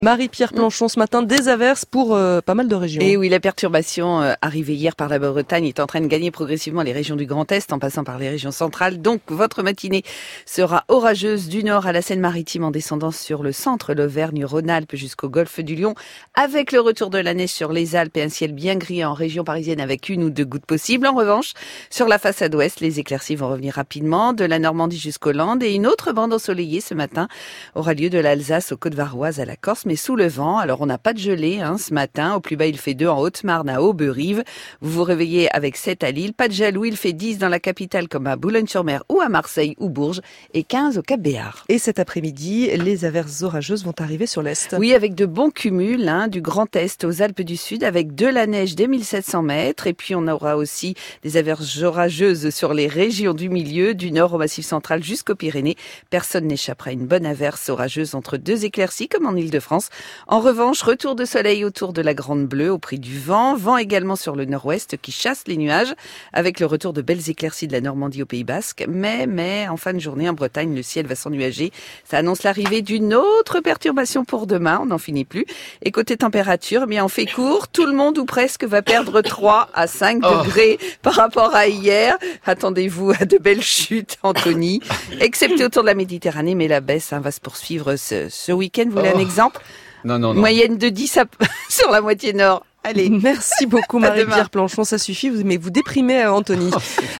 Marie-Pierre Planchon, ce matin, des averses pour pas mal de régions. Et oui, la perturbation arrivée hier par la Bretagne est en train de gagner progressivement les régions du Grand Est en passant par les régions centrales. Donc, votre matinée sera orageuse du nord à la Seine-Maritime en descendant sur le centre, l'Auvergne-Rhône-Alpes jusqu'au golfe du Lion, avec le retour de la neige sur les Alpes et un ciel bien gris en région parisienne avec 1 ou 2 gouttes possibles. En revanche, sur la façade ouest, les éclaircies vont revenir rapidement de la Normandie jusqu'aux Landes et une autre bande ensoleillée ce matin aura lieu de l'Alsace aux Côtes-Varoises à la Corse, mais sous le vent. Alors on n'a pas de gelée ce matin. Au plus bas, il fait 2 en Haute-Marne à Auberive. Vous vous réveillez avec 7 à Lille. Pas de jaloux, il fait 10 dans la capitale comme à Boulogne-sur-Mer ou à Marseille ou Bourges et 15 au Cap-Béar. Et cet après-midi, les averses orageuses vont arriver sur l'Est. Oui, avec de bons cumuls du Grand Est aux Alpes du Sud avec de la neige dès 1700 mètres. Et puis on aura aussi des averses orageuses sur les régions du milieu, du nord au Massif central jusqu'aux Pyrénées. Personne n'échappera à une bonne averse orageuse entre 2 éclaircies comme en Île-de-France. En revanche, retour de soleil autour de la Grande Bleue au prix du vent. Vent également sur le nord-ouest qui chasse les nuages avec le retour de belles éclaircies de la Normandie au Pays Basque. Mais en fin de journée en Bretagne, le ciel va s'ennuager. Ça annonce l'arrivée d'une autre perturbation pour demain. On n'en finit plus. Et côté température, on fait court. Tout le monde ou presque va perdre 3 à 5 degrés par rapport à hier. Attendez-vous à de belles chutes, Anthony. Excepté autour de la Méditerranée, mais la baisse va se poursuivre ce week-end. Vous voulez un exemple? Non. Moyenne de 10 sur la moitié nord. Allez. Merci beaucoup Marie-Pierre Planchon, ça suffit, mais vous déprimez Anthony.